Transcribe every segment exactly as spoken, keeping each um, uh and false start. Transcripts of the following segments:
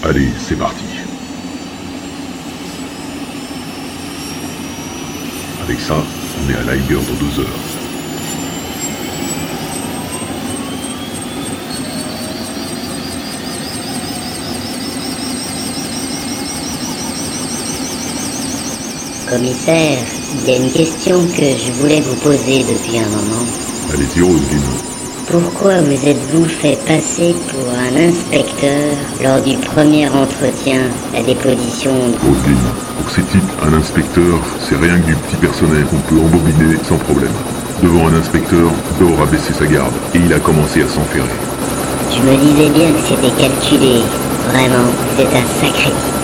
Allez, c'est parti. Avec ça, on est à Liger dans deux heures. Commissaire, il y a une question que je voulais vous poser depuis un moment. Allez-y, Roselyne. Pourquoi vous êtes-vous fait passer pour un inspecteur lors du premier entretien, la déposition de... Roselyne, pour ces types, un inspecteur, c'est rien que du petit personnel qu'on peut embobiner sans problème. Devant un inspecteur, Dor a baissé sa garde et il a commencé à s'enferrer. Je me disais bien que c'était calculé. Vraiment, c'est un sacré type.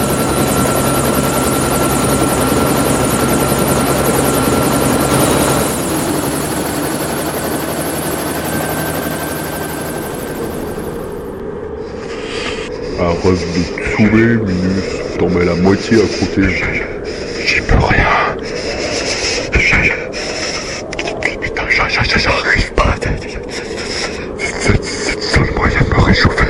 Arrête de te saouler, Minus. T'en mets la moitié à croûter. J'y peux rien. Putain, j'arrive pas. C'est le seul moyen de me réchauffer.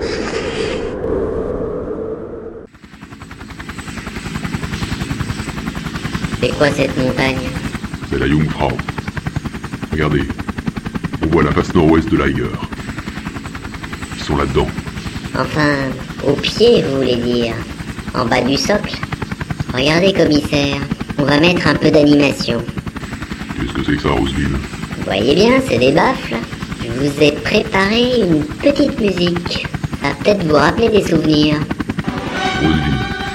C'est quoi cette montagne? C'est la Jungfrau. Regardez. On voit la face nord-ouest de Liger. Ils sont là-dedans. Enfin, au pied, vous voulez dire. En bas du socle. Regardez, commissaire. On va mettre un peu d'animation. Qu'est-ce que c'est que ça, Roselyne? Vous voyez bien, c'est des baffles. Je vous ai préparé une petite musique. Ça va peut-être vous rappeler des souvenirs. Roselyne.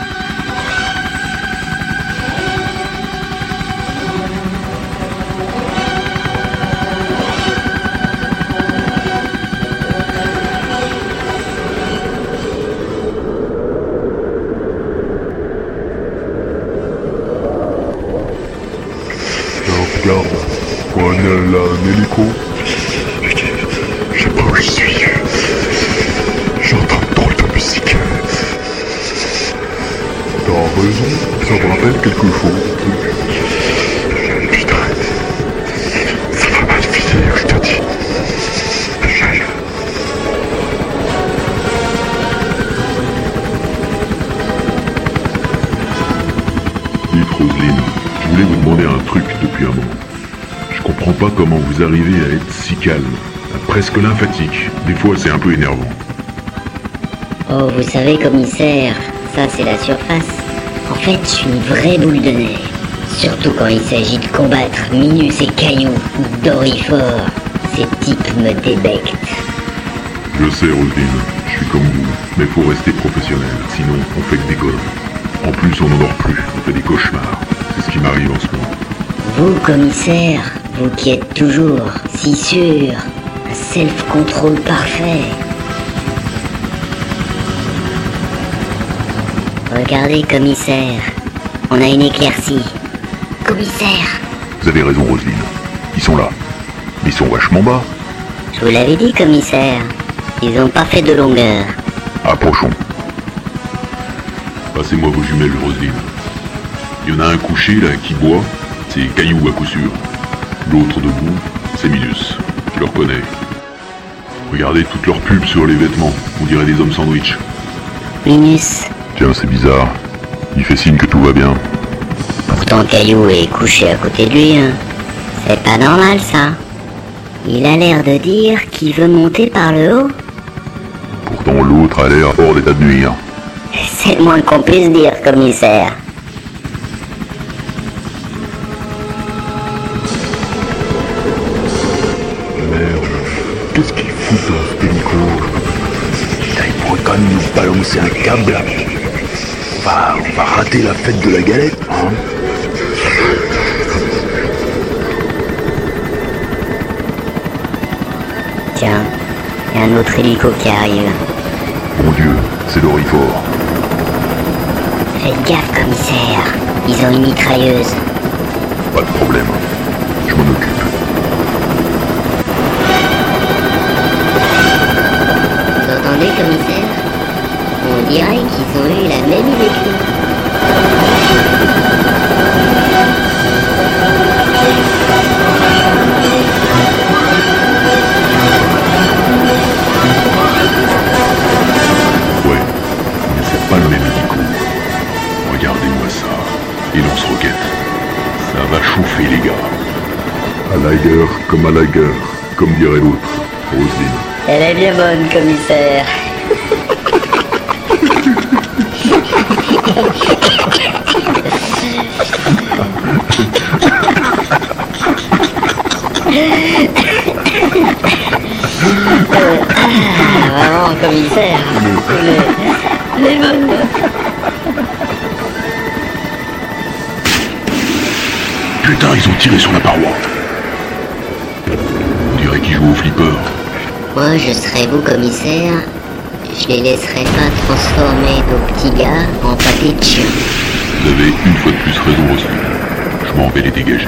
Regarde, on a là un hélico. Je sais pas où je suis. J'entends trop de musique. T'as raison, ça me rappelle quelque chose. Putain, ça va mal finir, je te dis. Dites, Roselyne, je voulais vous demander un truc depuis un moment. Je comprends pas comment vous arrivez à être si calme, presque lymphatique. Des fois, c'est un peu énervant. Oh, vous savez, commissaire, ça c'est la surface. En fait, je suis une vraie boule de neige. Surtout quand il s'agit de combattre Minus et Caillou ou Dorifort. Ces types me débectent. Je sais, Roselyne, je suis comme vous, mais faut rester professionnel, sinon on fait que des conneries. En plus, on n'en dort plus, on fait des cauchemars. C'est ce qui m'arrive en ce moment. Vous, commissaire, vous qui êtes toujours si sûr, un self-control parfait. Regardez, commissaire, on a une éclaircie. Commissaire! Vous avez raison, Roselyne. Ils sont là. Mais ils sont vachement bas. Je vous l'avais dit, commissaire. Ils ont pas fait de longueur. Approchons. Passez-moi vos jumelles, Roselyne. Il y en a un couché, là, qui boit. C'est Caillou, à coup sûr. L'autre debout, c'est Minus. Je le reconnais. Regardez toutes leurs pubs sur les vêtements. On dirait des hommes sandwich. Minus. Tiens, c'est bizarre. Il fait signe que tout va bien. Pourtant, Caillou est couché à côté de lui, hein. C'est pas normal, ça. Il a l'air de dire qu'il veut monter par le haut. Pourtant, l'autre a l'air hors d'état de nuire. C'est le moins qu'on puisse dire, commissaire. Merde, qu'est-ce qu'il fout dans ce hélico? Putain, il pourrait quand même nous balancer un câble. On va, on va rater la fête de la galette, hein. Tiens, il y a un autre hélico qui arrive. Mon Dieu, c'est Dorifort. Faites gaffe, commissaire. Ils ont une mitrailleuse. Pas de problème. Je m'en occupe. Vous entendez, commissaire? On dirait qu'ils ont eu la même idée que nous. Liger comme à Liger, comme dirait l'autre, Roselyne. Elle est bien bonne, commissaire. euh, ah, vraiment, commissaire. Elle est, elle est bonne. Putain, ils ont tiré sur la paroi. On dirait qu'ils jouent au flipper. Moi, je serais vous, commissaire. Je les laisserais pas transformer nos petits gars en pâté de chien. Vous avez une fois de plus raison, Roselyne. Je m'en vais les dégager.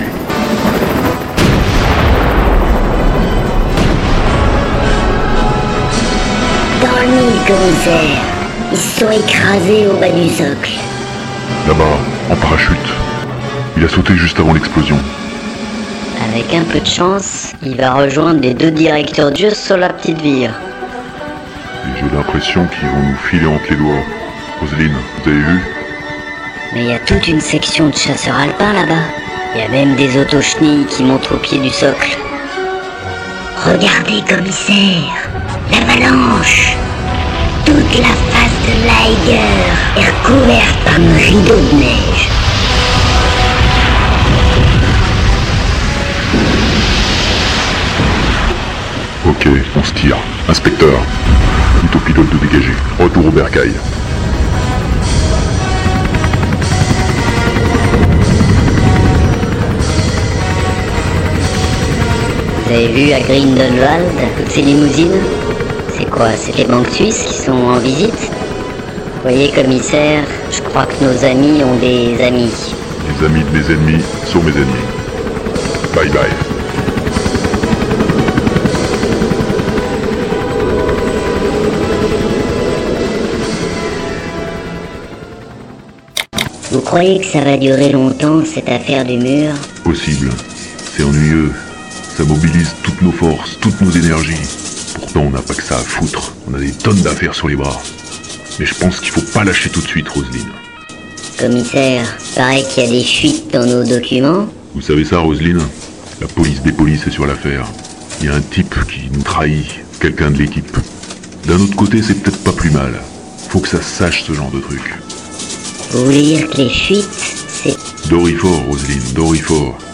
Dans le mille, commissaire. Ils se sont écrasés au bas du socle. Là-bas, en parachute. Il a sauté juste avant l'explosion. Avec un peu de chance, il va rejoindre les deux directeurs juste sur la petite vire. Et j'ai l'impression qu'ils vont nous filer entre les doigts. Roselyne, vous avez vu? Mais il y a toute une section de chasseurs alpins là-bas. Il y a même des autochenilles qui montent au pied du socle. Regardez, commissaire, l'avalanche. Toute la face de Liger est recouverte par un rideau de neige. Ok, on se tire. Inspecteur, dites au pilote de dégager. Retour au bercail. Vous avez vu à Grindelwald, toutes ces limousines? C'est quoi, c'est les banques suisses qui sont en visite? Vous voyez, commissaire, je crois que nos amis ont des amis. Les amis de mes ennemis sont mes ennemis. Bye bye. Vous croyez que ça va durer longtemps, cette affaire du mur? Possible. C'est ennuyeux. Ça mobilise toutes nos forces, toutes nos énergies. Pourtant, on n'a pas que ça à foutre. On a des tonnes d'affaires sur les bras. Mais je pense qu'il faut pas lâcher tout de suite, Roselyne. Commissaire, paraît qu'il y a des fuites dans nos documents. Vous savez ça, Roselyne? La police des polices est sur l'affaire. Il y a un type qui nous trahit, quelqu'un de l'équipe. D'un autre côté, c'est peut-être pas plus mal. Faut que ça se sache, ce genre de truc. Vous voulez dire que les fuites, c'est... Dorifort, Roselyne, Dorifort.